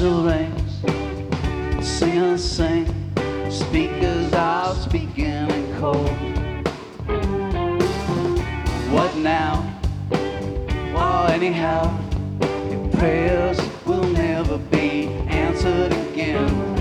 still rings. Singers sing, speakers are speaking in code. What now? Well, anyhow, your prayers will never be answered again.